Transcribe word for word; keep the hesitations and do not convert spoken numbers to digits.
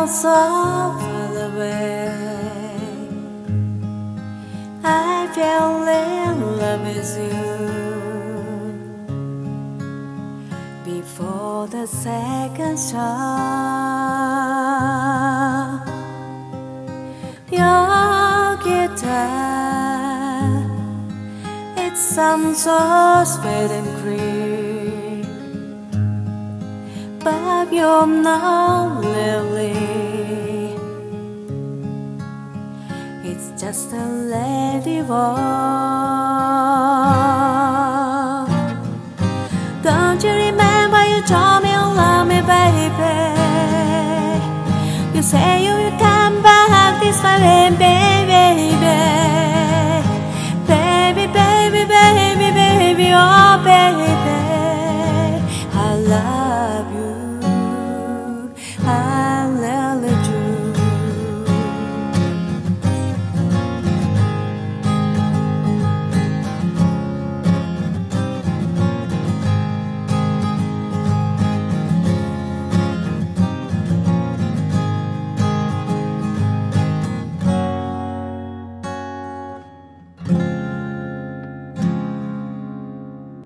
felt so far away. I fell in love with you before the second shot. Your guitar, it sounds so sweet and green, but you're not Lily. It's just a lady voice.